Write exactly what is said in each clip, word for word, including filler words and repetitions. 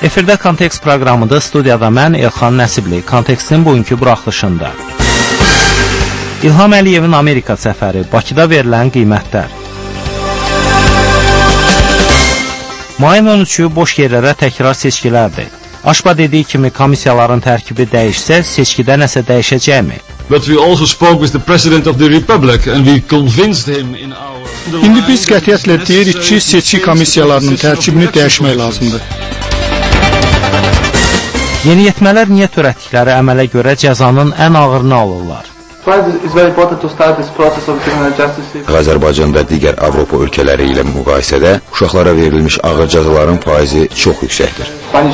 Efirdə Kontekst proqramıdır. Studiyada mən Elxan Nəsibli. Kontekstin bugünkü buraxılışında. İlham Əliyevin Amerika səfəri, Bakıda verilən qiymətlər. Mayın on üçü boş yerlərə təkrar seçkilərdir. Aşba dediyi kimi komissiyaların tərkibi dəyişsə, seçkidə nəsə dəyişəcəkmi? But we also spoke with the President of the Republic and we convinced him in our... İndi biz qətiyyətlə deyirik ki, seçki komissiyalarının tərkibini dəyişmək lazımdır. Yeniyetmələr niyyət törətdikləri əmələ görə cəzanın ən ağırını alırlar. Azərbaycan və digər Avropa ölkələri ilə müqayisədə uşaqlara verilmiş ağır cəzaların faizi çox yüksəkdir.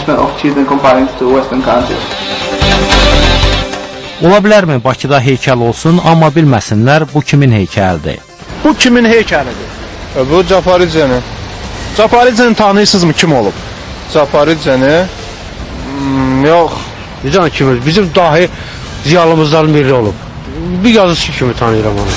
Ola bilərmi Bakıda heykəl olsun, amma bilməsinlər bu kimin heykəlidir? Bu kimin heykəlidir? Bu Caparidze'nin. Caparidze'ni tanıyırsınızmı, kim olub? Caparidze'ni? Hmm, yox. Necə kimi? Bizim dahi ziyalımızdan biri olub. Bir yazıcı kimi tanıyıram onu.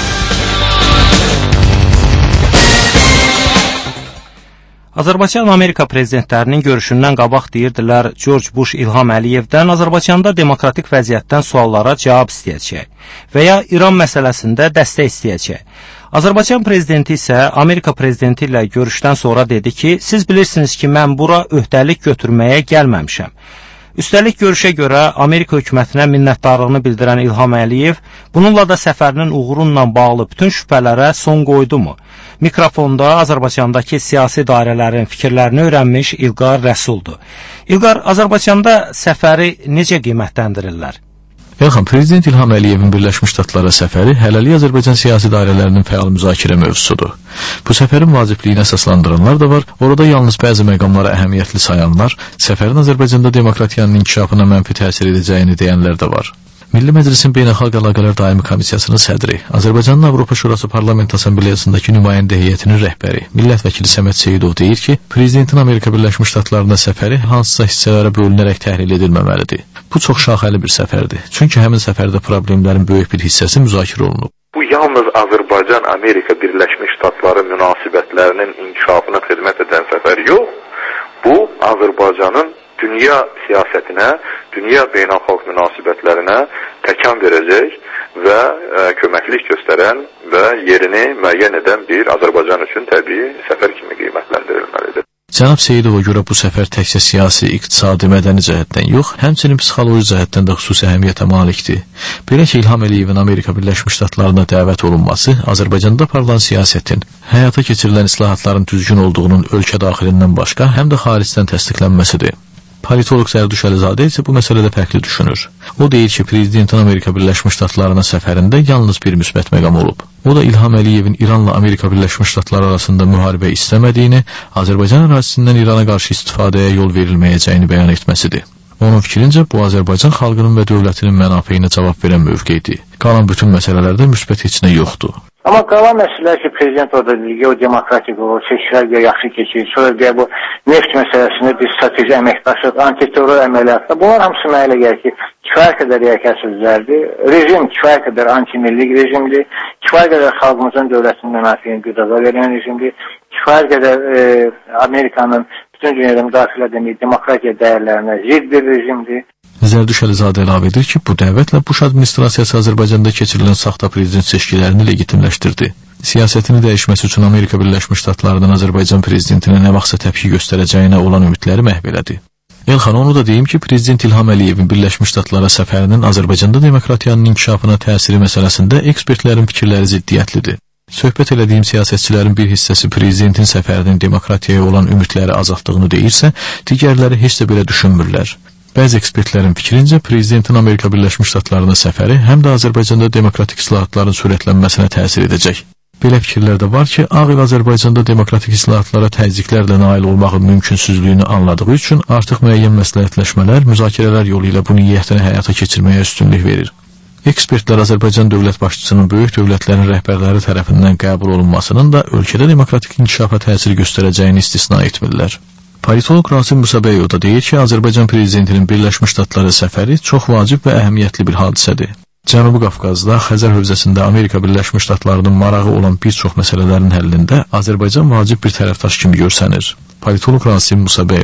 Azərbaycan Amerika prezidentlərinin görüşündən qabaq deyirdilər, George Bush İlham Əliyevdən Azərbaycanda demokratik vəziyyətdən suallara cavab istəyəcək və ya İran məsələsində dəstək istəyəcək. Azərbaycan prezidenti isə Amerika prezidenti ilə görüşdən sonra dedi ki, siz bilirsiniz ki, mən bura öhdəlik götürməyə gəlməmişəm. Üstəlik görüşə görə Amerika hökumətinə minnətdarlığını bildirən İlham Əliyev bununla da səfərinin uğurunla bağlı bütün şübhələrə son qoydu mu? Mikrofonda Azərbaycandakı siyasi dairələrin fikirlərini öyrənmiş İlqar Rəsuldur. İlqar, Azərbaycanda səfəri necə qiymətləndirirlər? Elxan, Prezident İlham Əliyevin Birləşmiş Ştatlara səfəri hələlik Azərbaycan siyasi dairələrinin fəal müzakirə mövzusudur. Bu səfərin vacibliyini əsaslandıranlar da var, orada yalnız bəzi məqamlara əhəmiyyətli sayanlar, səfərin Azərbaycanda demokratiyanın inkişafına mənfi təsir edəcəyini deyənlər də var. Milli Məclisin Beynəlxalq Əlaqələr Daimi Komissiyasının sədri, Azərbaycanın Avropa Şurası Parlament Assambleyasındakı nümayəndə heyətinin rəhbəri, millət vəkili Səməd Seyidov deyir ki, Prezidentin Amerika Birləşmiş Ştatlarına səfəri hansısa hissələrə bölünərək təhlil edilməməlidir. Bu çox şaxəli bir səfərdir, çünki həmin səfərdə problemlərin böyük bir hissəsi müzakirə olunub. Bu yalnız Azərbaycan-Amerika Birləşmiş Ştatları münasibətlərinin inkişafına xidmət edən səfər yox, bu Azərbaycanın dünya siyasətinə, dünya beynəlxalq münasibətlərinə təkan verəcək və ə, köməklik göstərən və yerini müəyyən edən bir Azərbaycan üçün təbii səfər kimi qiymətləndirilməlidir. Cənab Seyidova görə bu səfər təkcə siyasi, iqtisadi, mədəni cəhətdən yox, həmçinin psixoloji cəhətdən də xüsusi əhəmiyyətə malikdir. Belə ki, İlham Əliyevin Amerika Birləşmiş Ştatlarına dəvət olunması Azərbaycanda aparılan siyasətin, həyata keçirilən islahatların düzgün olduğunun ölkə daxilindən başqa, həm də xaricdən təsdiqlənməsidir. Politolog Zərdüş Əlizadə isə bu məsələdə fərqli düşünür. O deyir ki, Prezidentin Amerika Birləşmiş Ştatlarına səfərində yalnız bir müsbət məqam olub. O da İlham Əliyevin İranla Amerika Birləşmiş Ştatları arasında müharibə istəmədiyini, Azərbaycan ərazisindən İrana qarşı istifadəyə yol verilməyəcəyini bəyan etməsidir. Onun fikrincə, bu Azərbaycan xalqının və dövlətinin mənafeyinə cavab verən mövqeyidir. Qalan bütün məsələlərdə müsbət heç nə yoxdur. Amma qalan məsələlər ki, prezident orada geodemokratik olur, seçkilər deyə yaxşı keçir, sonra deyə bu neft məsələsində bir strateji əməkdaşlıq, antiterror əməliyyatlar, bunlar hamısı mənə elə gəlir ki, kifayət qədər rəyakətsizlərdir. Rejim kifayət qədər antimillik rejimdir, kifayət qədər xalqımızın dövlətinin mənafeyini qıdağa verən rejimdir, kifayət qədər e, Amerikanın bütün dünyada müdafiə edildiyi demokratiya dəyərlərinə zidd bir rejimdir. Zərdüş Əlizadə əlavə edir ki, bu dəvətlə Bush administrasiyası Azərbaycanda keçirilən saxta prezident seçkilərini legitimləşdirdi. Siyasətini dəyişməsi üçün Amerika Birləşmiş Ştatlarından Azərbaycan prezidentinə nə vaxtsa təpki göstərəcəyinə olan ümidləri məhv elədi. Elxan, onu da deyim ki, Prezident İlham Əliyevin Birləşmiş Ştatlara səfərinin Azərbaycanda demokratiyanın inkişafına təsiri məsələsində ekspertlərin fikirləri ziddiyyətlidir. Söhbət elədiyim siyasətçilərin bir hissəsi prezidentin səfərinin demokratiyaya olan ümidləri azaltdığını deyirsə, digərləri heç də belə düşünmürlər. Bəzi ekspertlərin fikrincə, Prezidentin Amerika Birləşmiş Ştatlarına səfəri həm də Azərbaycanda demokratik islahatların sürətlənməsinə təsir edəcək. Belə fikirlər də var ki, Ağ Ev Azərbaycanda demokratik islahatlara təzyiqlərlə nail olmağın mümkünsüzlüyünü anladığı üçün artıq müəyyən məsləhətləşmələr, müzakirələr yolu ilə bu niyyətini həyata keçirməyə üstünlük verir. Ekspertlər Azərbaycan dövlət başçısının böyük dövlətlərin rəhbərləri tərəfindən qəbul olunmasının da ölkədə demokratik inkişafa təsir göstərəcəyini istisna etmirlər. Politolog Rasim Musabeyov da deyir ki, Azərbaycan prezidentinin Birləşmiş Ştatlara səfəri çox vacib və əhəmiyyətli bir hadisədir. Cənubi Qafqazda, Xəzər hövzəsində Amerika Birləşmiş Ştatlarının marağı olan bir çox məsələlərin həllində Azərbaycan vacib bir tərəfdaş kimi görsənir. Politolog Rasim Musabeyov.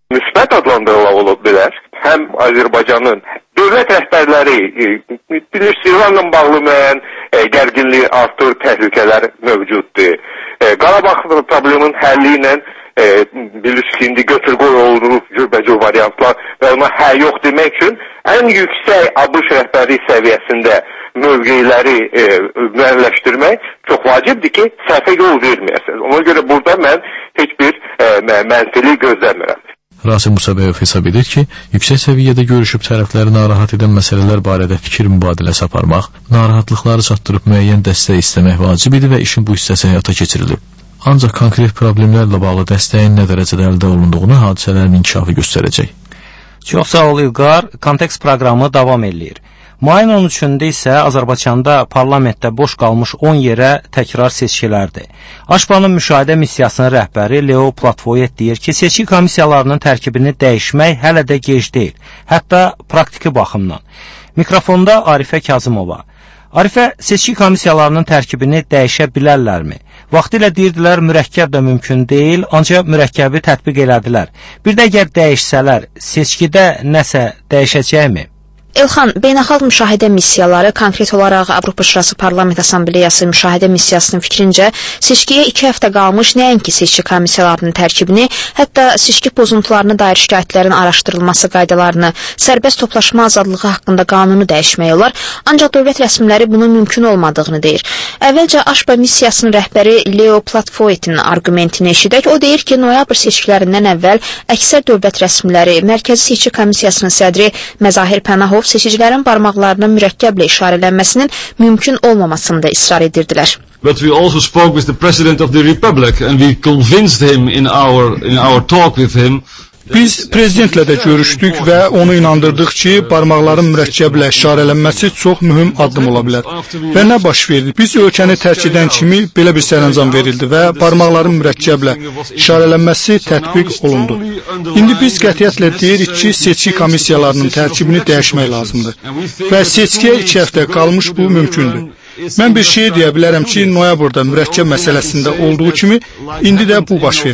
müsbət adlandırıla olub bilər. Həm Azərbaycanın dövlət rəhbərləri bilirsiniz, İranla bağlı müəyyən gərginlik artır, təhlükələr mövcuddur. Qarabağ probleminin həlli ilə bilirsiniz, indi götür-qoy olunur cürbəcür variantlar və ona hə yox demək üçün ən yüksək ABŞ rəhbəri səviyyəsində mövqeləri e, müəyyənləşdirmək çox vacibdir ki, səhvə yol verməyəsiniz. Ona görə burada mən heç bir e, mənfili gözləmirəm. Rasim Musabəyev hesab edir ki, yüksək səviyyədə görüşüb tərəfləri narahat edən məsələlər barədə fikir mübadiləsi aparmaq, narahatlıqları çatdırıb müəyyən dəstək istəmək vacib idi və işin bu hissəsi həyata keçirilib. Ancaq konkret problemlərlə bağlı dəstəyin nə dərəcədə əldə olunduğunu hadisələrin inkişafı göstərəcək. Çox sağ ol İlqar, Kontekst proqramı davam edir. Mayın on üçündə isə Azərbaycanda parlamentdə boş qalmış on yerə təkrar seçkilərdir. Aşpanın müşahidə missiyasının rəhbəri Leo Platvoyet deyir ki, seçki komissiyalarının tərkibini dəyişmək hələ də gec deyil, hətta praktiki baxımdan. Mikrofonda Arifə Kazımova. Arifə, seçki komissiyalarının tərkibini dəyişə bilərlərmi? Vaxtilə deyirdilər, mürəkkəb də mümkün deyil, ancaq mürəkkəbi tətbiq elədilər. Bir də əgər dəyişsələr, seçkidə nəsə dəyişəcəkmi? Elxan, beynəlxalq müşahidə missiyaları, konkret olaraq Avropa Şurası Parlament Assambleyası müşahidə missiyasının fikrincə, seçkiyə iki həftə qalmış nəinki seçki komissiyalarının tərkibini, hətta seçki pozuntularına dair şikayətlərin araşdırılması qaydalarını, sərbəst toplaşma azadlığı haqqında qanunu dəyişmək olar, ancaq dövlət rəsmiləri bunun mümkün olmadığını deyir. Əvvəlcə Aşpa missiyasının rəhbəri Leo Platvoyetin argumentini eşidək. O deyir ki, noyabr seçkilərindən əvvəl əksər dövlət rəsmiləri, Mərkəzi Seçki Komissiyasının sədri Məzahir Pənahov seçicilərin barmaqlarına mürəkkəblə işarələnməsinin mümkün olmamasında israr edirdilər. But we also spoke with the President of the Republic and we convinced him in our in our talk with him. Biz prezidentlə də görüşdük və onu inandırdıq ki, barmaqların mürəkkəblə işarələnməsi çox mühüm addım ola bilər. Və nə baş verdi? Biz ölkəni tərk edən kimi belə bir sərəncam verildi və barmaqların mürəkkəblə işarələnməsi tətbiq olundu. İndi biz qətiyyətlə deyirik ki, seçki komissiyalarının tərkibini dəyişmək lazımdır. Və seçkiyə iki həftə qalmış bu mümkündür. Mən bir şey deyə bilərəm ki, noyabrda mürəkkəb məsələsində olduğu kimi, indi də bu baş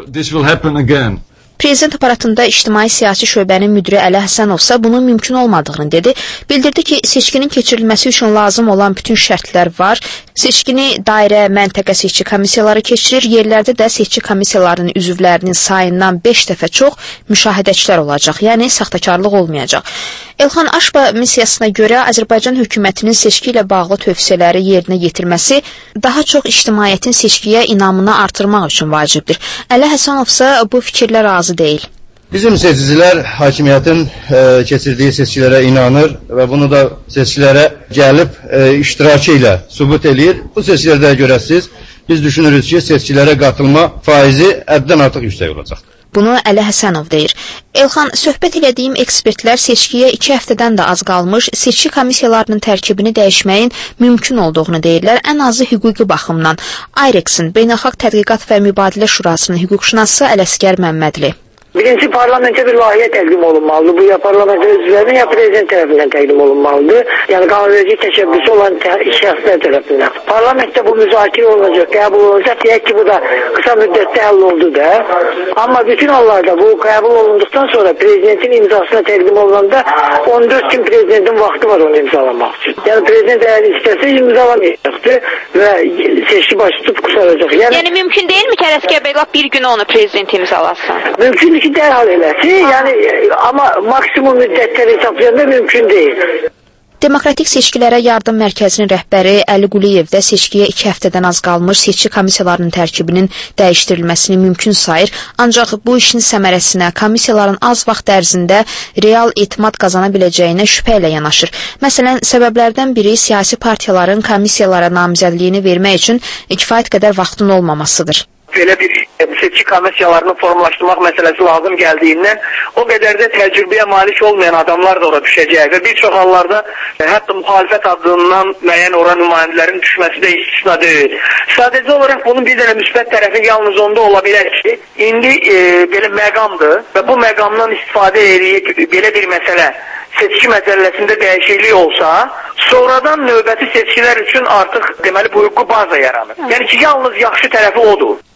verəcək. Prezident aparatında ictimai-siyasi şöbənin müdiri Əli Həsənovsa bunun mümkün olmadığını dedi. Bildirdi ki, seçkinin keçirilməsi üçün lazım olan bütün şərtlər var. Seçkini dairə, məntəqə seçki komissiyaları keçirir. Yerlərdə də seçki komissiyalarının üzvlərinin sayından beş dəfə çox müşahidəçilər olacaq, yəni saxtakarlıq olmayacaq. Elxan, Aşpa missiyasına görə Azərbaycan hökumətinin seçki ilə bağlı tövsiyələri yerinə yetirməsi daha çox ictimaiyyətin seçkiyə inamını artırmaq üçün vacibdir. Əli Həsənovsa bu fikirlə razı deyil. Bizim seçicilər hakimiyyətin e, keçirdiyi seçkilərə inanır və bunu da seçkilərə gəlib e, iştirakı ilə sübut eləyir. Bu seçkilərdə görəsiz, biz düşünürüz ki, seçkilərə qatılma faizi həddən artıq yüksək olacaq. Bunu Əli Həsənov deyir. Elxan, söhbət elədiyim ekspertlər seçkiyə iki həftədən də az qalmış seçki komissiyalarının tərkibini dəyişməyin mümkün olduğunu deyirlər, ən azı hüquqi baxımdan. Ayrexin, Beynəlxalq Tədqiqat və Mübadilə Şurasının hüquqşünası Ələsgər Məmmədli. Birinci parlamentə bir layihə təqdim olunmalıdır. Bu ya parlamentə üzvlərinin, ya prezident tərəfindən təqdim olunmalıdır. Yəni qanunverici təşəbbüsü olan şəxslər tərəfindən. Parlamentdə bu müzakirə olunacaq, qəbul olunacaq. Deyək ki, bu da qısa müddətdə həll oldu da. Amma bütün hallarda bu qəbul olunduqdan sonra prezidentin imzasına təqdim olunanda on dörd gün prezidentin vaxtı var onu imzalamaq üçün. Yəni prezident əgər istəsə imzalamayacaqdır və seçki başı tutub qusaracaq. Yəni, yəni mümkün deyilmi ki, Ələsgər bəy lap bir gün onu prezident imzalasın? Mümkün ki, dərhal eləsi, yəni, amma maksimum müddətləri hesablayanda mümkün deyil. Demokratik seçkilərə yardım mərkəzinin rəhbəri Əli Quliyev də seçkiyə iki həftədən az qalmış seçki komissiyalarının tərkibinin dəyişdirilməsini mümkün sayır, ancaq bu işin səmərəsinə komissiyaların az vaxt ərzində real etimad qazana biləcəyinə şübhə ilə yanaşır. Məsələn, səbəblərdən biri siyasi partiyaların komissiyalara namizədliyini vermək üçün kifayət qədər vaxtın olmamasıdır. Belə bir seçki komissiyalarını formalaşdırmaq məsələsi lazım gəldiyindən o qədər də təcrübəyə malik olmayan adamlar da ora düşəcək və bir çox hallarda hətta müxalifət adından müəyyən ora nümayəndələrin düşməsi də istisna deyil. Sadəcə olaraq bunun bir dənə müsbət tərəfi yalnız onda ola bilər ki, indi e, belə məqamdır və bu məqamdan istifadə edib belə bir məsələ seçki məsələsində dəyişiklik olsa, sonradan növbəti seçkilər üçün artıq deməli bu hüquqi baza yaranır. Yəni ki, yalnız yaxşı tərəfi odur.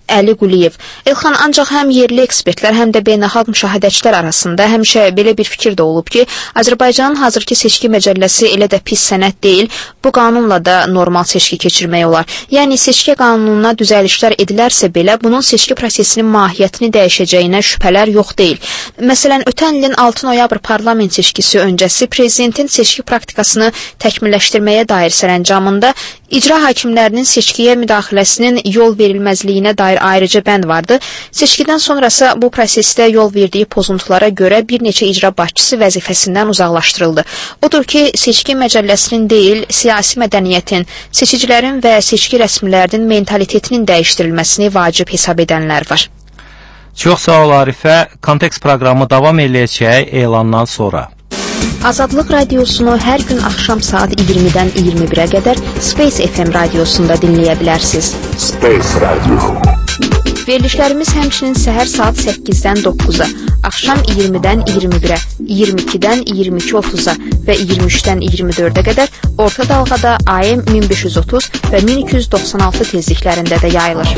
Əli Quliyev. Elxan, ancaq həm yerli ekspertlər, həm də beynəlxalq müşahidəçilər arasında həmişə belə bir fikir də olub ki, Azərbaycanın hazırki seçki məcəlləsi elə də pis sənəd deyil, bu qanunla da normal seçki keçirmək olar. Yəni, seçki qanununa düzəlişlər edilərsə belə, bunun seçki prosesinin mahiyyətini dəyişəcəyinə şübhələr yox deyil. Məsələn, ötən ilin altı noyabr parlament seçkisi öncəsi prezidentin seçki praktikasını təkmilləşdirməyə dair sərəncamında icra hakimlərinin seçkiyə müdaxiləsinin yol verilməzliyinə dair ayrıca bənd vardı. Seçkidən sonrası bu prosesdə yol verdiyi pozuntulara görə bir neçə icra başçısı vəzifəsindən uzaqlaşdırıldı. Odur ki, seçki məcəlləsinin deyil, siyasi mədəniyyətin, seçicilərin və seçki rəsmilərinin mentalitetinin dəyişdirilməsini vacib hesab edənlər var. Çox sağ ol Arifə. Kontekst proqramı davam eləyəcək elandan sonra. Azadlıq radiosunu hər gün axşam saat iyirmidən iyirmi birə qədər Space F M radiosunda dinləyə bilərsiniz. Space Radio. Verilişlərimiz həmçinin səhər saat səkkizdən doqquza, axşam iyirmidən iyirmi birə, iyirmi ikidən iyirmi iki otuz'a və iyirmi üçdən iyirmi dördə qədər orta dalğada A M min beş yüz otuz və min iki yüz doxsan altı tezliklərində də yayılır.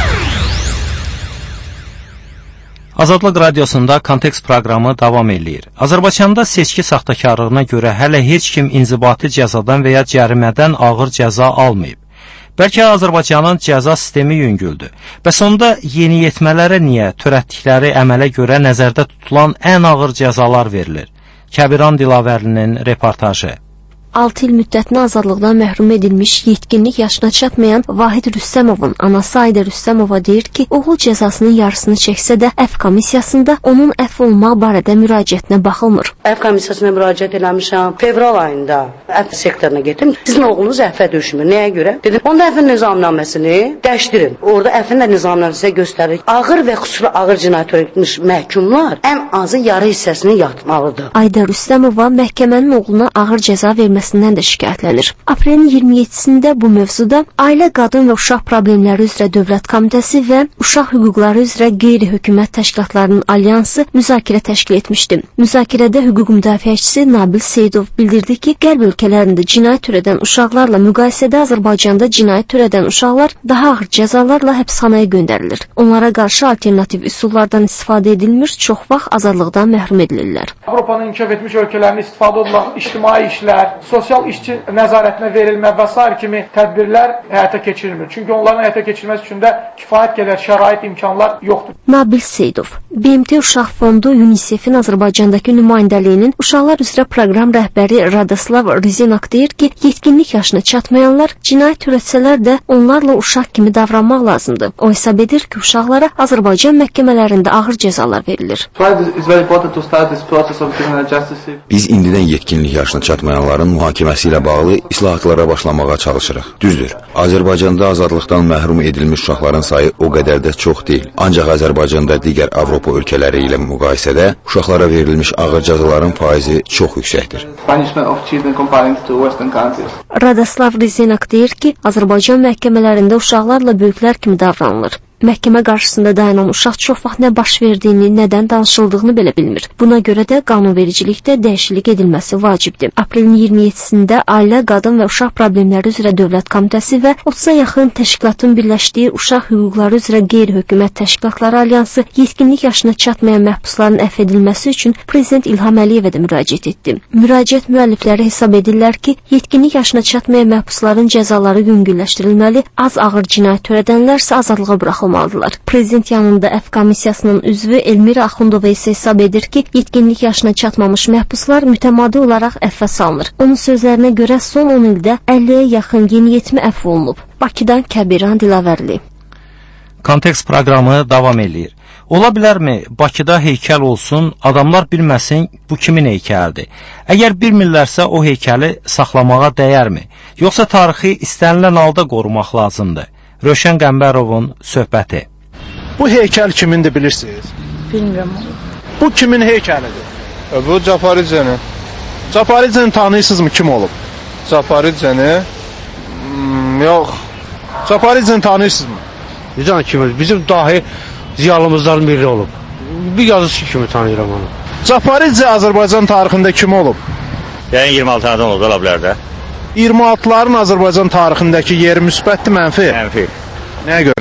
Azadlıq radiosunda kontekst proqramı davam eləyir. Azərbaycanda seçki saxtakarlığına görə hələ heç kim inzibati cəzadan və ya cərimədən ağır cəza almayıb. Bəlkə Azərbaycanın cəza sistemi yüngüldür. Bəs onda yeniyetmələrə niyə törətdikləri əmələ görə nəzərdə tutulan ən ağır cəzalar verilir? Kəbiran Dilavərlinin reportajı. altı il müddətinə azadlıqdan məhrum edilmiş, yetkinlik yaşına çatmayan Vahid Rüstəmovun anası Ayda Rüstəmova deyir ki, oğul cəzasının yarısını çəksə də əfv komissiyasında onun əfv olmaq barədə müraciətinə baxılmır. Əfv komissiyasına müraciət eləmişəm. Fevral ayında əfv sektoruna getdim. Sizin oğlunuz əfvə düşmür. Nəyə görə? Dedim, onda əfvin nizamnaməsini dəyişdirin. Orada əfvin də nizamnaməsində göstərir. Ağır və xüsusi ağır cinayət törətmiş məhkumlar ən azı yarı hissəsini yatmalıdır. Ayda Rüstəmova məhkəmənin oğluna ağır cəza verməsi də şikayətlənir. Aprelin iyirmi yeddisində bu mövzuda Ailə, Qadın və Uşaq Problemləri üzrə Dövlət Komitəsi və Uşaq Hüquqları üzrə Qeyri-Hökumət Təşkilatlarının Alyansı müzakirə təşkil etmişdi. Müzakirədə hüquq müdafiəçisi Nabil Seyidov bildirdi ki, qərb ölkələrində cinayət törədən uşaqlarla müqayisədə Azərbaycanda cinayət törədən uşaqlar daha ağır cəzalarla həbsxanaya göndərilir. Onlara qarşı alternativ üsullardan istifadə edilmir, çox vaxt azadlıqdan məhrum edilirlər. Avropanın inkişaf etmiş ölkələrində istifadə olunan ictimai işlər, sosial işçi nəzarətinə verilmə və s. kimi tədbirlər həyata keçirilmir. Çünki onların həyata keçirilməsi üçün də kifayət qədər şərait, imkanlar yoxdur. Nabil Seyidov, B M T Uşaq Fondu UNICEF-in Azərbaycandakı nümayəndəliyinin uşaqlar üzrə proqram rəhbəri Radoslav Rizinak deyir ki, yetkinlik yaşına çatmayanlar cinayət törətsələr də onlarla uşaq kimi davranmaq lazımdır. O hesab edir ki, uşaqlara Azərbaycan məhkəmələrində ağır cəzalar verilir. Biz indidən yetkinlik yaşına çatmayanların mühakiməsi ilə bağlı islahatlara başlamağa çalışırıq. Düzdür, Azərbaycanda azadlıqdan məhrum edilmiş uşaqların sayı o qədər də çox deyil. Ancaq Azərbaycanda digər Avropa ölkələri ilə müqayisədə uşaqlara verilmiş ağır cəzaların faizi çox yüksəkdir. Radoslav Rizinak deyir ki, Azərbaycan məhkəmələrində uşaqlarla böyüklər kimi davranılır. Məhkəmə qarşısında dayanan uşaq çox vaxt nə baş verdiyini, nədən danışıldığını belə bilmir. Buna görə də qanunvericilikdə dəyişiklik edilməsi vacibdir. Aprelin iyirmi yeddisində Ailə, Qadın və Uşaq Problemləri üzrə Dövlət Komitəsi və otuza yaxın təşkilatın birləşdiyi Uşaq Hüquqları üzrə Qeyri-Hökumət Təşkilatları Alyansı yetkinlik yaşına çatmayan məhbusların əfv edilməsi üçün Prezident İlham Əliyevə də müraciət etdi. Müraciət müəllifləri hesab edirlər ki, yetkinlik yaşına çatmayan məhbusların cəzaları yüngülləşdirilməli, az ağır cinayət törədənlərsə azadlığa buraxılmalıdır. Prezident yanında əfv komissiyasının üzvü Elmira Axundova isə hesab edir ki, yetkinlik yaşına çatmamış məhbuslar mütəmadi olaraq əfvə salınır. Onun sözlərinə görə son on ildə əlliyə yaxın yeniyetmə əfv olunub. Bakıdan Kəbiran Dilavərli. Kontekst proqramı davam eləyir. Ola bilərmi Bakıda heykəl olsun, adamlar bilməsin bu kimin heykəlidir? Əgər bilmirlərsə o heykəli saxlamağa dəyərmi? Yoxsa tarixi istənilən halda qorumaq lazımdır? Rövşən Qəmbərovun söhbəti. Bu heykəl kimindir bilirsiniz? Bilmirəm. Bu kimin heykəlidir? E, bu Caparidze'nin. Caparidze'ni tanıyırsınızmı, kim olub? Caparidze'ni? Hmm, yox. Caparidze'ni tanıyırsınızmı? Necə kimi? Bizim dahi ziyalımızdan biri olub. Bir yazıcı kimi tanıyıram onu. Caparidze Azərbaycan tarixində kim olub? Yəni iyirmi altı adam oldu, ola bilər də. iyirmi altıların Azərbaycan tarixindəki yeri müsbətdir, mənfi? Mənfi. Nəyə görə?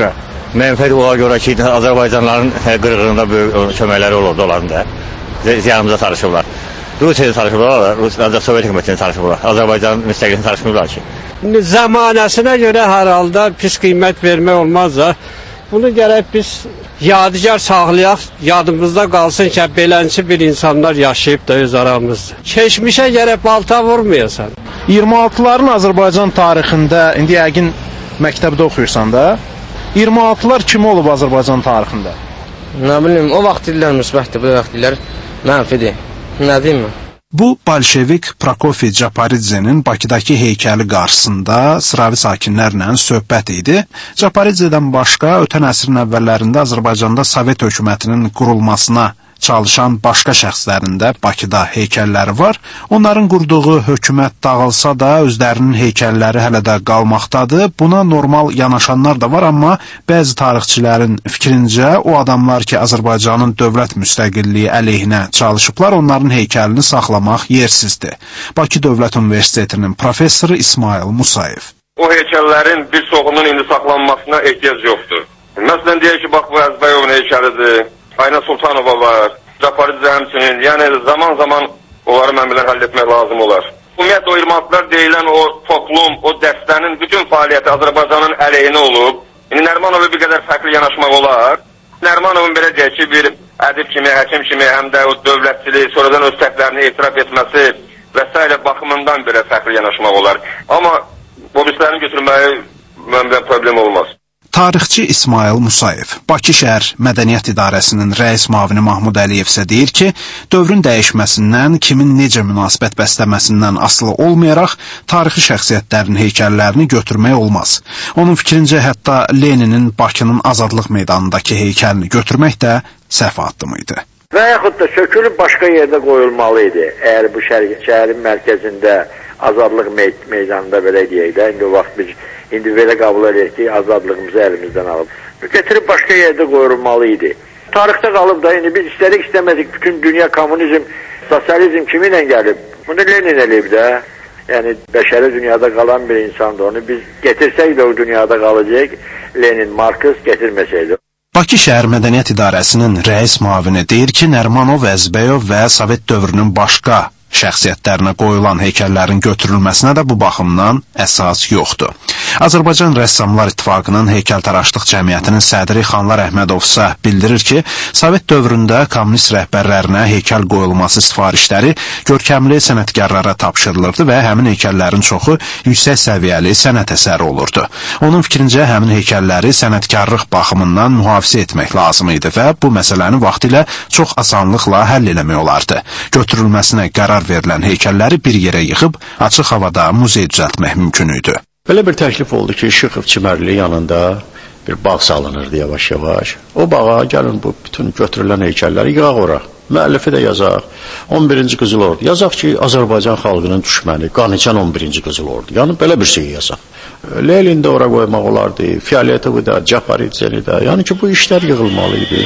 Mənfəd ola görə ki, Azərbaycanlıların qırğınında böyük köməkləri olurdu onların da. Yanımıza tartışırlar. Rusiyada tartışırlar, Rusiyada Sovet hökumətini tartışırlar. Azərbaycan müstəqilini tartışmırlar ki. Zamanəsinə görə hər halda pis qiymət vermək olmaz da. Bunu gərək biz yadigar saxlayaq, yadımızda qalsın ki, belənçi bir insanlar yaşayıb da öz aramızda. Keçmişə gərək balta vurmayasan. iyirmi altıların Azərbaycan tarixində, indi yəqin məktəbdə oxuyursan da, iyirmi altılar kim olub Azərbaycan tarixində? Nə bilim, o vaxt illər müsbətdir, bu vaxt illər mənfidir. Nə deyim mi? Bu, Bolşevik Prokofiev Caparidzenin Bakıdakı heykəli qarşısında sıravi sakinlərlə söhbət idi. Caparidzedən başqa, ötən əsrin əvvəllərində Azərbaycanda Sovet hökumətinin qurulmasına çalışan başqa şəxslərin də Bakıda heykəlləri var. Onların qurduğu hökumət dağılsa da özlərinin heykəlləri hələ də qalmaqdadır. Buna normal yanaşanlar da var, amma bəzi tarixçilərin fikrincə o adamlar ki, Azərbaycanın dövlət müstəqilliyi əleyhinə çalışıblar, onların heykəlini saxlamaq yersizdir. Bakı Dövlət Universitetinin professoru İsmail Musayev. O heykəllərin bir çoxunun indi saxlanmasına ehtiyac yoxdur. Məsələn, deyək ki, bax bu Əzbəyovun heykəlidir. Ayna Sultanova var, Caparidze həmçinin, yəni zaman-zaman onları mənbələr həll etmək lazım olar. Ümumiyyətlə, o iyirmi altılar deyilən o toplum, o dəstənin bütün fəaliyyəti Azərbaycanın əleyhinə olub. İndi Nərimanova bir qədər fərqli yanaşmaq olar. Nərimanovun belə deyək ki, bir ədib kimi, həkim kimi, həm də o dövlətçiliyi, sonradan öz səhvlərini etiraf etməsi və s. baxımından belə fərqli yanaşmaq olar. Amma o birislərini götürməyi mənbə problem olmaz. Tarixçi İsmail Musayev, Bakı şəhər Mədəniyyət İdarəsinin rəis müavini Mahmud Əliyev isə deyir ki, dövrün dəyişməsindən, kimin necə münasibət bəsləməsindən asılı olmayaraq, tarixi şəxsiyyətlərin heykəllərini götürmək olmaz. Onun fikrincə, hətta Leninin Bakının Azadlıq meydanındakı heykəlini götürmək də səhv addımı idi. Və yaxud da sökülüb başqa yerdə qoyulmalı idi. Əgər bu şəhərin mərkəzində Azadlıq meydanında belə deyək də, indi o vaxt biz indi belə qəbul edirik ki, azadlığımızı əlimizdən alıb. Gətirib başqa yerdə qoyulmalı idi. Tarixdə qalıb da, indi biz istədik istəmədik, bütün dünya kommunizm, sosializm kiminlə gəlib? Bunu Lenin eləyib də. Yəni, bəşəri dünyada qalan bir insandır. Onu biz getirsək də o dünyada qalacaq, Lenin, Marks getirməsəydi. Bakı şəhər Mədəniyyət İdarəsinin rəis müavini deyir ki, Nərimanov, Əzbəyov və Sovet dövrünün başqa şəxsiyyətlərinə qoyulan heykəllərin götürülməsinə də bu baxımdan əsas yoxdur. Azərbaycan Rəssamlar İttifaqının Heykəltaraşlıq Cəmiyyətinin sədri Xanlar Əhmədov isə bildirir ki, Sovet dövründə kommunist rəhbərlərinə heykəl qoyulması sifarişləri görkəmli sənətkarlara tapşırılırdı və həmin heykəllərin çoxu yüksək səviyyəli sənət əsəri olurdu. Onun fikrincə, həmin heykəlləri sənətkarlıq baxımından mühafizə etmək lazım idi və bu məsələni vaxtilə çox asanlıqla həll eləmək olardı. Götürülməsinə qərar verilən heykəlləri bir yerə yığıb açıq havada muzey düzəltmək mümkün idi. Belə bir təklif oldu ki, Şıxov çimərli yanında bir bağ salınırdı yavaş-yavaş. O bağa gəlin bu bütün götürülən heykəlləri yığaq ora. Müəllifi də yazaq. on birinci Qızıl Ordu. Yazaq ki, Azərbaycan xalqının düşməni, qaniçən on birinci Qızıl Ordu. Yəni belə bir şey yazaq. Lenin də ora qoymaq olardı, Fioletovu da, Caparidzeni də. Yəni ki, bu işlər yığılmalı idi.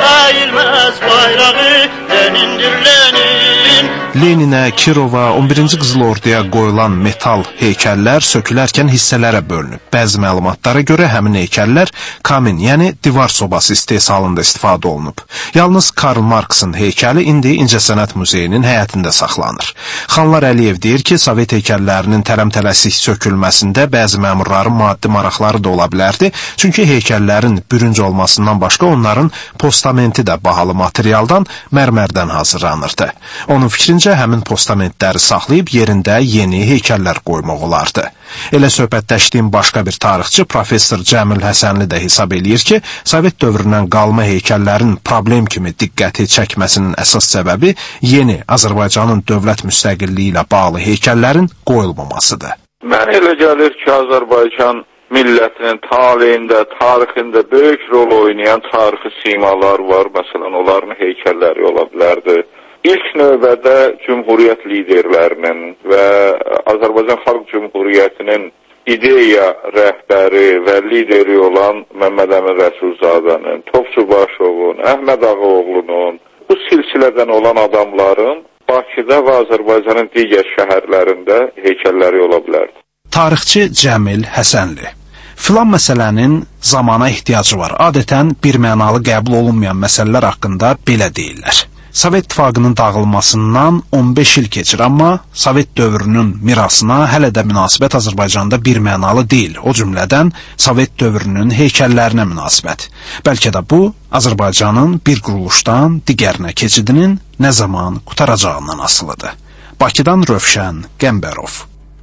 Əyilməz bayrağı Lenindir Lenin. Leninə, Kirova, on birinci Qızıl Orduya qoyulan metal heykəllər sökülərkən hissələrə bölünüb. Bəzi məlumatlara görə həmin heykəllər kamin, yəni divar sobası istehsalında istifadə olunub. Yalnız Karl Marksın heykəli indi İncəsənət Muzeyinin həyətində saxlanır. Xanlar Əliyev deyir ki, Sovet heykəllərinin tələm-tələsik sökülməsində bəzi məmurların maddi maraqları da ola bilərdi, çünki heykəllərin bürünc olmasından başqa onların postamenti də bahalı materialdan, mərmərdən hazırlanırdı. Onun fikrincə, həmin postamentləri saxlayıb yerində yeni heykəllər qoymaq olardı. Elə söhbətləşdiyim başqa bir tarixçi professor Cəmil Həsənli də hesab eləyir ki, Sovet dövründən qalma heykəllərin problem kimi diqqəti çəkməsinin əsas səbəbi yeni Azərbaycanın dövlət müstəqilliyi ilə bağlı heykəllərin qoyulmamasıdır. Mənə elə gəlir ki, Azərbaycan millətinin taleyində, tarixində böyük rol oynayan tarixi simalar var. Məsələn, onların heykəlləri ola bilərdi. İlk növbədə Cümhuriyyət liderlərinin və Azərbaycan Xalq Cümhuriyyətinin ideya rəhbəri və lideri olan Məmməd Əmin Rəsulzadənin, Topçubaşovun, Əhməd Ağaoğlunun, bu silsilədən olan adamların Bakıda və Azərbaycanın digər şəhərlərində heykəlləri ola bilərdi. Tarixçi Cəmil Həsənli. Filan məsələnin zamana ehtiyacı var. Adətən birmənalı qəbul olunmayan məsələlər haqqında belə deyirlər. Sovet İttifaqının dağılmasından on beş il keçir, amma Sovet dövrünün mirasına hələ də münasibət Azərbaycanda birmənalı deyil. O cümlədən Sovet dövrünün heykəllərinə münasibət. Bəlkə də bu, Azərbaycanın bir quruluşdan digərinə keçidinin nə zaman qutaracağından asılıdır. Bakıdan Rövşən Qəmbərov.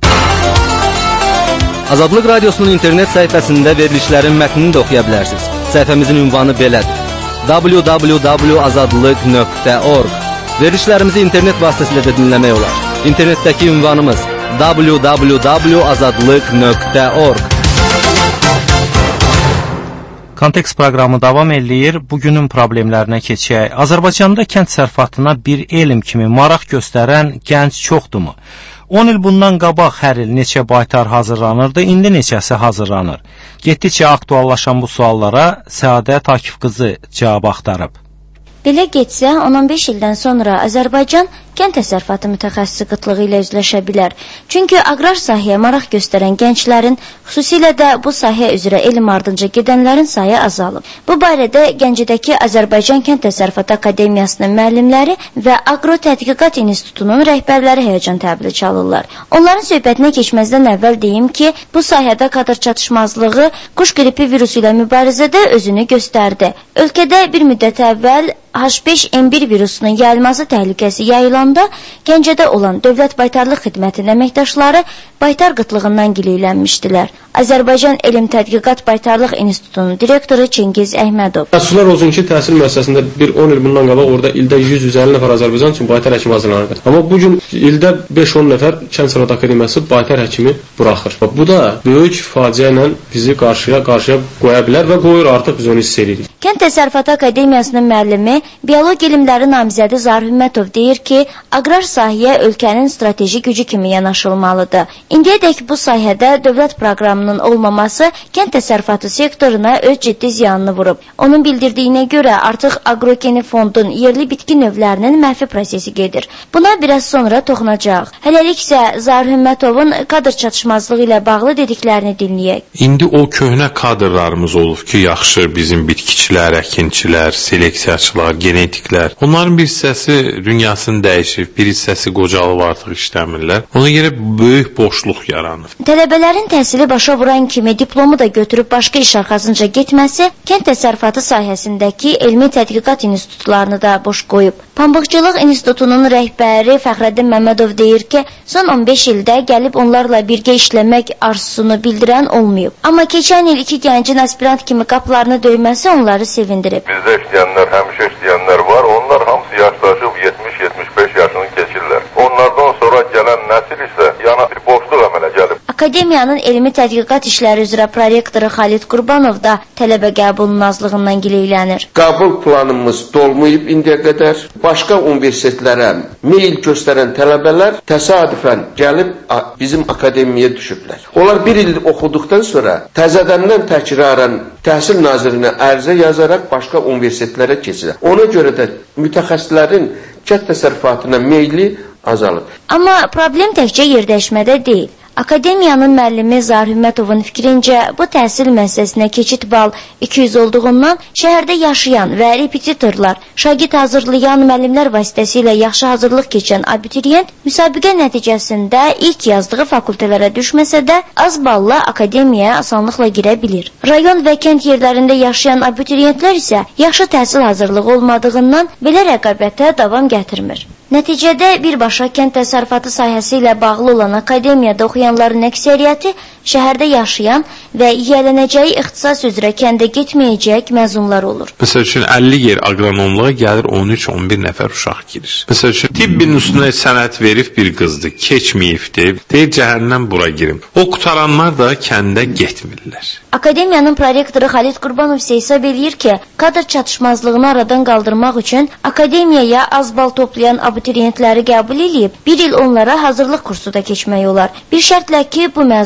Azadlıq Radiosunun internet səhifəsində verilişlərin mətnini də oxuya bilərsiniz. Səhifəmizin ünvanı belədir: w w w nöqtə azadlıq nöqtə org. Verilişlərimizi internet vasitəsilə də dinləmək olar. İnternetdəki ünvanımız w w w nöqtə azadlıq nöqtə org. Kontekst proqramı davam eləyir. Bugünün problemlərinə keçək. Azərbaycanda kənd sərfatına bir elm kimi maraq göstərən gənc çoxdurmu? on il bundan qabaq hər il neçə baytar hazırlanırdı, indi neçəsi hazırlanır? Getdikcə aktuallaşan bu suallara Səadət Akif qızı cavab axtarıb. Belə getsə, on on beş ildən sonra Azərbaycan kənd təsərrüfatı mütəxəssisi qıtlığı ilə üzləşə bilər. Çünki aqrar sahəyə maraq göstərən gənclərin, xüsusilə də bu sahə üzrə elm ardınca gedənlərin sayı azalıb. Bu barədə Gəncədəki Azərbaycan Kənd Təsərrüfatı Akademiyasının müəllimləri və Aqro Tədqiqat İnstitutunun rəhbərləri həyəcan təbili çalırlar. Onların söhbətinə keçməzdən əvvəl deyim ki, bu sahədə kadr çatışmazlığı quş qripi virusu ilə mübarizədə özünü göstərdi. Ölkədə bir müddət əvvəl H beş N bir virusunun yayılması təhlükəsi yayılanda Gəncədə olan Dövlət Baytarlıq Xidmətinin əməkdaşları baytar qıtlığından giliylənmişdilər. Azərbaycan Elm Tədqiqat Baytarlıq İnstitutunun direktoru Çingiz Əhmədov. Təəssüflər olsun ki, təhsil müəssisəsində bir on il bundan qabaq orada ildə yüz yüz əlli nəfər Azərbaycan üçün baytar həkimi hazırlanırdı. Amma bugün ildə beş on nəfər Kənd Sənət Akademiyası baytar həkimi buraxır. Bu da böyük faciə ilə bizi qarşıya qarşıya qoya bilər və qoyur, artıq biz onu hiss edirik. Kənd Təsərrüfatı Akademiyasının müəllimi bioloji elmləri namizədi Zahir Hümmətov deyir ki, aqrar sahəyə ölkənin strateji gücü kimi yanaşılmalıdır. İndiyədək bu sahədə dövlət proqramının olmaması kənd təsərrüfatı sektoruna öz ciddi ziyanını vurub. Onun bildirdiyinə görə artıq Agrokeni fondun yerli bitki növlərinin məhfi prosesi gedir. Buna biraz sonra toxunacaq. Hələlik isə Zahir Hümmətovun kadr çatışmazlığı ilə bağlı dediklərini dinləyək. İndi o köhnə kadrlarımız olub ki, yaxşı bizim bitkiçilər, əkinçilər, seleksiyaçılar, genetiklər. Onların bir hissəsi dünyasını dəyişib, bir hissəsi qocalıb artıq işləmirlər. Ona görə böyük boşluq yaranır. Tələbələrin təhsili başa vuran kimi diplomu da götürüb başqa iş arxasınca getməsi kənd təsərrüfatı sahəsindəki elmi tədqiqat institutlarını da boş qoyub. Pambıqçılıq İnstitutunun rəhbəri Fəxrəddin Məmmədov deyir ki, son on beş ildə gəlib onlarla birgə işləmək arzusunu bildirən olmayıb. Amma keçən il iki gəncin aspirant kimi qapılarını döyməsi onları sevindirib. Bizdə işləyənlər, həmişə işləyənlər var. Onlar hamısı yaşlaşıb yetmiş yetmiş beş yaşını keçirlər. Onlardan sonra gələn nəsil isə yana bir boşluq əmələ gəlib. Akademiyanın elmi tədqiqat işləri üzrə prorektoru Xalid Qurbanov da tələbə qəbulunun azlığından gileylənir. Qəbul planımız dolmayıb indiyə qədər. Başqa universitetlərə meyil göstərən tələbələr təsadüfən gəlib bizim akademiyaya düşüblər. Onlar bir il oxuduqdan sonra təzədəndən təkrarən Təhsil Nazirinə ərizə yazaraq başqa universitetlərə keçirlər. Ona görə də mütəxəssislərin kənd təsərrüfatına meyli azalıb. Amma problem təkcə yerdəşmədə deyil. Akademiyanın müəllimi Zahir Hümmətovun fikrincə, bu təhsil müəssisəsinə keçid bal iki yüz olduğundan şəhərdə yaşayan və repetitorlar, şagird hazırlayan müəllimlər vasitəsilə yaxşı hazırlıq keçən abituriyent müsabiqə nəticəsində ilk yazdığı fakültələrə düşməsə də az balla akademiyaya asanlıqla girə bilir. Rayon və kənd yerlərində yaşayan abituriyentlər isə yaxşı təhsil hazırlığı olmadığından belə rəqabətə davam gətirmir. Nəticədə birbaşa kənd təsərrüfatı sahəsi ilə bağlı olan akademiyada oxuyanların əksəriyyəti şəhərdə yaşayan və yiyələnəcəyi ixtisas üzrə kəndə getməyəcək məzunlar olur. Məsəl üçün əlli yer aqronomluğa gəlir on üç on bir nəfər uşaq girir. Məsəl üçün tibbin üstünə sənət verib bir qızdır, keçməyibdir, deyir cəhənnəm bura girim. O qutaranlar da kəndə getmirlər. Akademiyanın prorektoru Xalid Qurbanov isə hesab eləyir ki, kadr çatışmazlığını aradan qaldırmaq üçün akademiyaya az bal toplayan abituriyentləri qəbul edib, bir il onlara hazırlıq kursu da keçmək olar. Bir şərtlə ki, bu məzunlar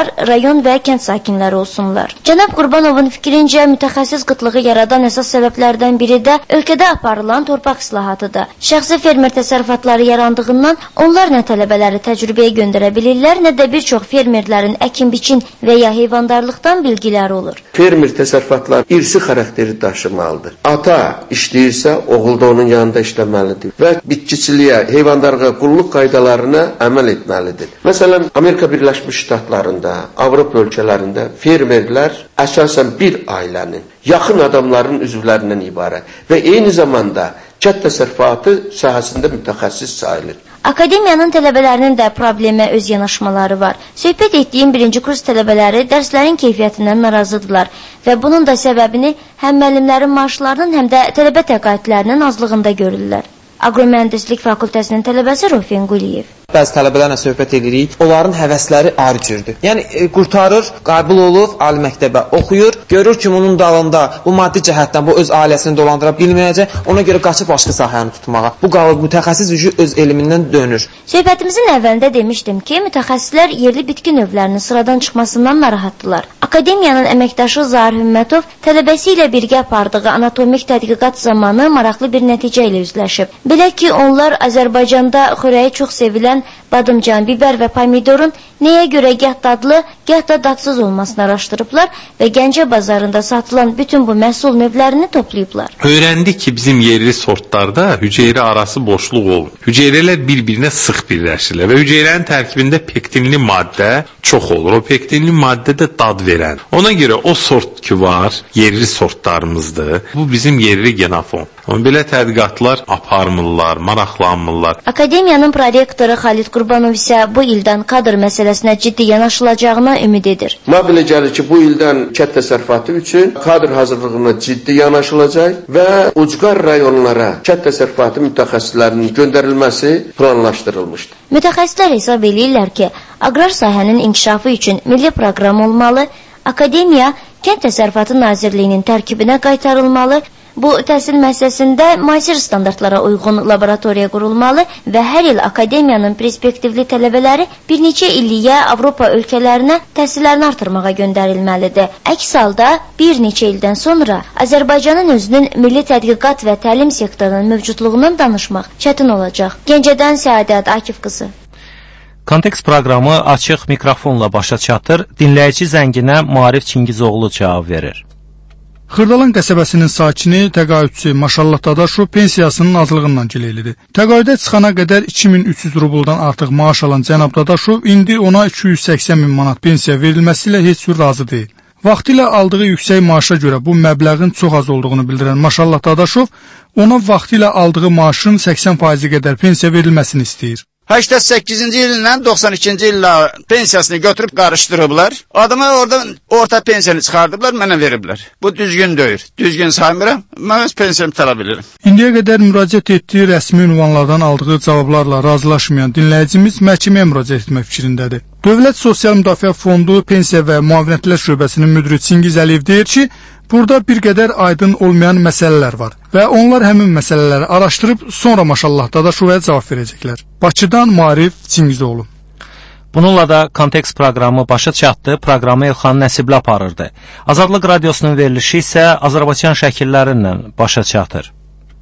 rayon və kənd sakinləri olsunlar. Cənab Qurbanovun fikrincə, mütəxəssis qıtlığı yaradan əsas səbəblərdən biri də ölkədə aparılan torpaq islahatıdır. Şəxsi fermer təsərrüfatları yarandığından onlar nə tələbələri təcrübəyə göndərə bilirlər, nə də bir çox fermerlərin əkin, biçin və ya heyvandarlıqdan bilgiləri olur. Fermer təsərrüfatlar irsi xarakteri daşımalıdır. Ata işləyirsə, oğul da onun yanında işləməlidir və bitkiçiliyə, heyvandarlığa, qulluq qaydalarına əməl etməlidir. Məsələn, Amerika Birləşmiş Ştatlarında, Avropa ölkələrində fermerlər əsasən bir ailənin, yaxın adamların üzvlərindən ibarət və eyni zamanda kənd təsərrüfatı sahəsində mütəxəssis sayılır. Akademiyanın tələbələrinin də problemə öz yanaşmaları var. Söhbət etdiyim birinci kurs tələbələri dərslərin keyfiyyətindən narazıdırlar və bunun da səbəbini həm müəllimlərin maaşlarının, həm də tələbə təqaüdlərinin azlığında görürlər. Agromühəndislik fakültəsinin tələbəsi Rofin Quliyev. Bəzi tələbələrlə söhbət edirik, onların həvəsləri ayrı cürdür. Yəni, e, qurtarır, qəbul olur, ali məktəbə oxuyur, görür ki, bunun dalında bu maddi cəhətdən bu öz ailəsini dolandıra bilməyəcək, ona görə qaçıb başqa sahəni tutmağa. Bu qalır, mütəxəssis gücü öz elmindən dönür. Söhbətimizin əvvəlində demişdim ki, mütəxəssislər yerli bitki növlərinin sıradan çıxmasından narahatdılar. Akademiyanın əməkdaşı Zahir Hümmətov tələbəsi ilə birgə apardığı anatomik tədqiqat zamanı maraqlı bir nəticə ilə üzləşib. Belə ki, onlar Azərbaycanda xörəyi çox sevilən badımcan, biber və pomidorun nəyə görə gah dadlı, gah da dadsız olmasını araşdırıblar və Gəncə bazarında satılan bütün bu məhsul növlərini toplayıblar. Öyrəndik ki, bizim yerli sortlarda hüceyrə arası boşluq olur. Hüceyrələr bir-birinə sıx birləşirlər və hüceyrənin tərkibində pektinli maddə çox olur. O pektinli maddə də dad verən. Ona görə o sort ki var, yerli sortlarımızdır. Bu bizim yerli genofon. Amma belə tədqiqatlar aparmırlar, maraqlanmırlar. Akademiyanın prorektoru Xalid Qurbanov isə bu ildən kadr məsələsinə ciddi yanaşılacağına ümid edir. Mənə belə gəlir ki, bu ildən kənd təsərrüfatı üçün kadr hazırlığına ciddi yanaşılacaq və ucqar rayonlara kənd təsərrüfatı mütəxəssislərinin göndərilməsi planlaşdırılmışdır. Mütəxəssislər hesab edirlər ki, aqrar sahənin inkişafı üçün milli proqram olmalı, akademiya Kənd Təsərrüfatı Nazirliyinin tərkibinə qaytarılmalı. Bu təhsil müəssisəsində müasir standartlara uyğun laboratoriya qurulmalı və hər il akademiyanın perspektivli tələbələri bir neçə illiyə Avropa ölkələrinə təhsillərini artırmağa göndərilməlidir. Əks halda bir neçə ildən sonra Azərbaycanın özünün milli tədqiqat və təlim sektorunun mövcudluğundan danışmaq çətin olacaq. Gəncədən Səadət Akif qızı. Kontekst proqramı açıq mikrofonla başa çatır. Dinləyici zənginə Maarif Çingizoğlu cavab verir. Xırdalan qəsəbəsinin sakini, təqaüdçü Maşallah Dadaşov pensiyasının azlığından gileylidir. Təqaüdə çıxana qədər iki min üç yüz rubuldan artıq maaş alan cənab Dadaşov indi ona iki yüz səksən min manat pensiya verilməsi ilə heç cür razı deyil. Vaxtilə aldığı yüksək maaşa görə bu məbləğin çox az olduğunu bildirən Maşallah Dadaşov ona vaxtilə aldığı maaşın səksən faizi qədər pensiya verilməsini istəyir. səksən səkkizinci illə doxsan ikinci illə pensiyasını götürüb qarışdırıblar. Adama orada orta pensiyanı çıxardıblar, mənə veriblər. Bu düzgün deyil. Düzgün saymıram. Mən öz pensiyamı tələb edirəm. İndiyə qədər müraciət etdiyi rəsmi ünvanlardan aldığı cavablarla razılaşmayan dinləyicimiz məhkəməyə müraciət etmək fikrindədir. Dövlət Sosial Müdafiə Fondu Pensiya və Müavinətlər Şöbəsinin müdiri Çingiz Əliyev deyir ki, burada bir qədər aydın olmayan məsələlər var və onlar həmin məsələləri araşdırıb sonra Maşallah Dadaşovaya cavab verəcəklər. Bakıdan Maarif Çingizoğlu. Bununla da Kontekst proqramı başa çatdı. Proqramı Elxan Nəsibli aparırdı. Azadlıq Radiosunun verilişi isə Azərbaycan şəkillərindən başa çatır.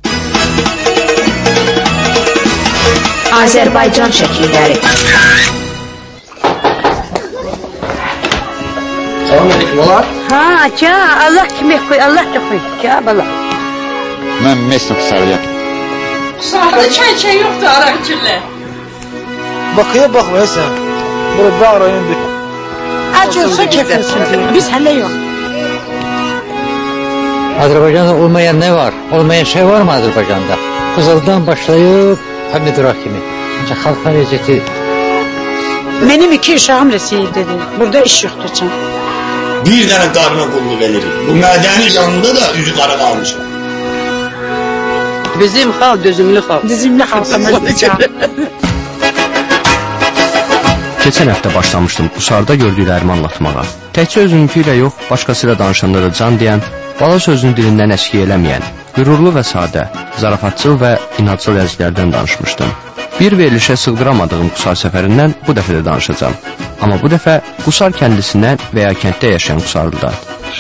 Azərbaycan şəkilləri. Salam aleyküm, olar? Ha, ca, Allah kimi koy, Allah da koy, ca, bala. Mən Mesut Sarıyan. Sahada çay-çay yoxdur, ara bitirlər. Bakıya baxmaya sən. Burada dağ rayondur. Ac olsa kefilsin deyir, biz hələ yox. Azərbaycanda olmayan nə var? Olmayan şey var mı Azərbaycanda? Qızıldan başlayıb, Hamidura kimi. Xalq vəziyyəti. Mənim iki uşağım rəsiyi dedi, burada iş yoxdur can. Bir dənə qarına qulluq edirik. Bu mədəni yanında da üzü qara qalmışım. Bizim xalq dözümlü xalq. Dözümlü xalqımızdır can. Keçən həftə başlamışdım Usarda gördüklərimi anlatmağa. Təkcə özününki ilə yox, başqası ilə danışanda da can deyən, bala sözünü dilindən əski eləməyən, qürurlu və sadə, zarafatçıl və inadçıl əzgilərdən danışmışdım. Bir verilişə sığdıramadığım Qusar səfərindən bu dəfə də danışacağım. Amma bu dəfə Qusar kəndisindən və ya kənddə yaşayan Qusarlılar.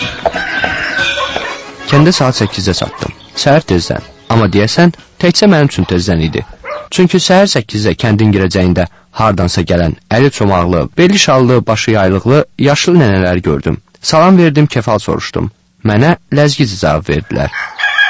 Kəndə saat səkkizdə çatdım. Səhər tezdən. Amma deyəsən, təkcə mənim üçün tezdən idi. Çünki səhər səkkizdə kəndin girəcəyində hardansa gələn, əli çomaqlı, beli şallı, başı yaylıqlı, yaşlı nənələr gördüm. Salam verdim, kefal soruşdum. Mənə ləzgici cavab verdilər.